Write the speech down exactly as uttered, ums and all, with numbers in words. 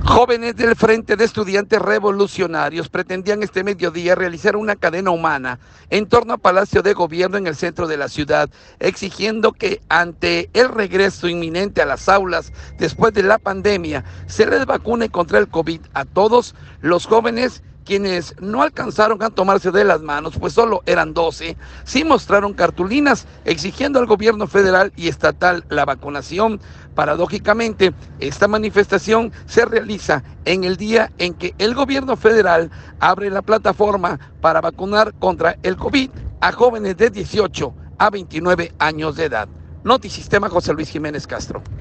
Jóvenes del Frente de Estudiantes Revolucionarios pretendían este mediodía realizar una cadena humana en torno al Palacio de Gobierno en el centro de la ciudad, exigiendo que ante el regreso inminente a las aulas después de la pandemia, se les vacune contra el COVID a todos los jóvenes. Quienes no alcanzaron a tomarse de las manos, pues solo eran doce, sí mostraron cartulinas exigiendo al gobierno federal y estatal la vacunación. Paradójicamente, esta manifestación se realiza en el día en que el gobierno federal abre la plataforma para vacunar contra el COVID a jóvenes de dieciocho a veintinueve años de edad. Notisistema, José Luis Jiménez Castro.